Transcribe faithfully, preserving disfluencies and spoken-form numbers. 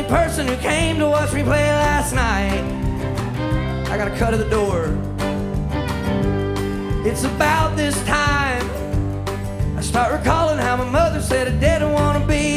person who came to watch me play last night. I got a cut at the door. It's about this time I start recalling how my mother said I didn't want to be